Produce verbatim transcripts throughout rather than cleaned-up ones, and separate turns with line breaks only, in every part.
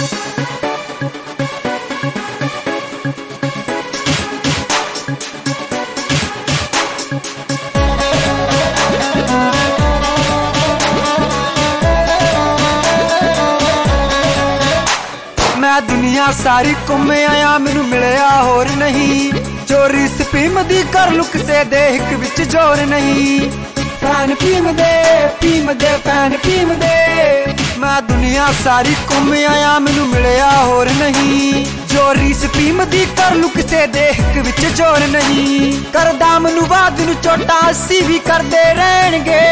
मैं दुनिया सारी घूमे आया मैनू मिलया होर नहीं, चोरी स्पीम दी कर लुक से दे हिक विच जोर नहीं। फैन पीम दे पीम दे फैन पीम दे, मैं दुनिया सारी घूमे आया मैनू मिलया होर नहीं, चोरी स्पीम दी कर लुक से दे हिक विच जोर नहीं। करदा मैनू बाद नू चोटा अस्सी भी करदे रहणगे,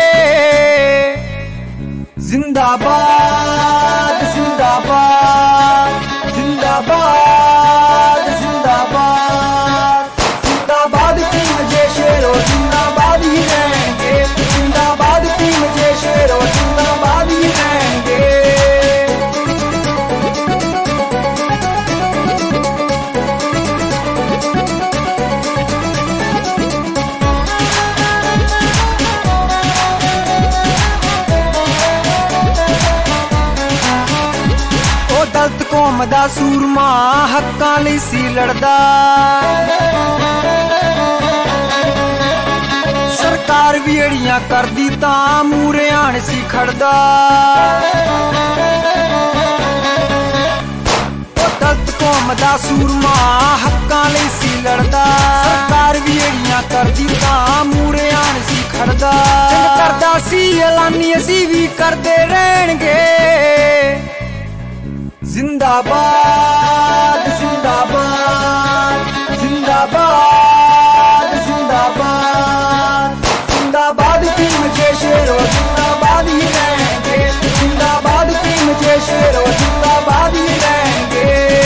जिंदाबाद जिंदाबाद जिंदाबाद जिंदाबाद जिंदाबाद की मुझे शेरो जिंदाबाद ही रहेंगे, जिंदाबाद की मुझे शेरो जिंदाबाद ही रहेंगे। दलत कौम दा सूरमा हक्कां लई सी लड़दा, सरकार भी अड़ियां करदी तां मूरे आण सी खड़दा। दलत कौम दा सूरमा हक्कां लई सी लड़दा, सरकार भी अड़ियां करदी तां मूरे आण सी खड़दा। जंग करदा सी ऐलानी असी भी करदे रहणगे, जिंदाबाद जिंदाबाद जिंदाबाद जिंदाबाद जिंदाबाद की मुझे शेरो जिंदाबाद ही रहेंगे, जिंदाबाद की मुझे शेरो जिंदाबाद ही रहेंगे।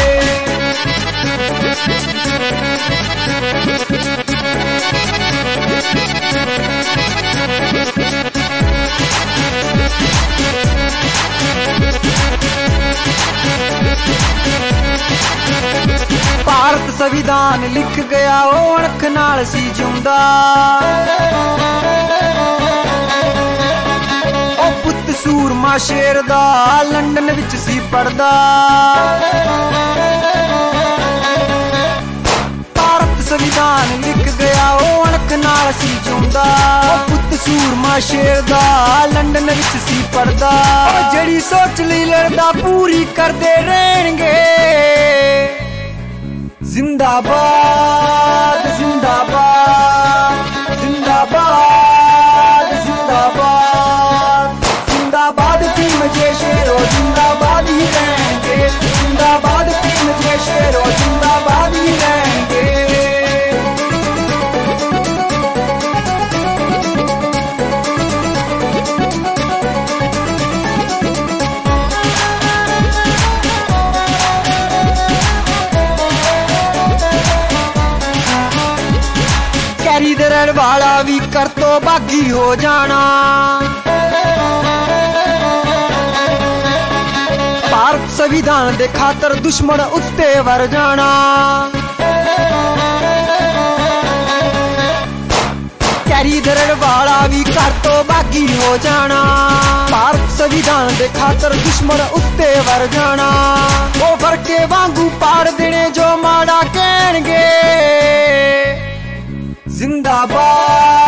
भारत संविधान लिख गया ओ अणख नाल सी जिउंदा, ओ पुत सूरमा शेर दा लंडन विच सी पढ़दा। भारत संविधान लिख गया ओ अणख नाल सी जिउंदा, ओ पुत सूरमा शेर दा लंडन विच सी पढ़दा। ओ जड़ी सोच लई लड़दा पूरी करदे रहणगे, जिंदाबाद जिंदाबाद जिंदाबाद जिंदाबाद जिंदाबाद की मुझे शेरो जिंदाबाद ही रहेंगे, जिंदाबाद की मुझे शेरो जिंदाबाद ही रहेंगे। दरड़ वाला भी कर तो बागी हो जाना, भारत संविधान दे खातर दुश्मन उत्ते वर जाना। कैरी दरड़ वाला भी कर तो बागी हो जाना, भारत संविधान दे खातर दुश्मन उत्ते वर जाना। वो फरके वांगू पाड़ देने जो माड़ा कहणगे, जिंदाबाद